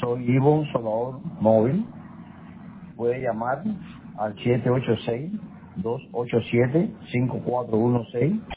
Soy Ivo Salvador Móvil. Puede llamar al 786-287-5416.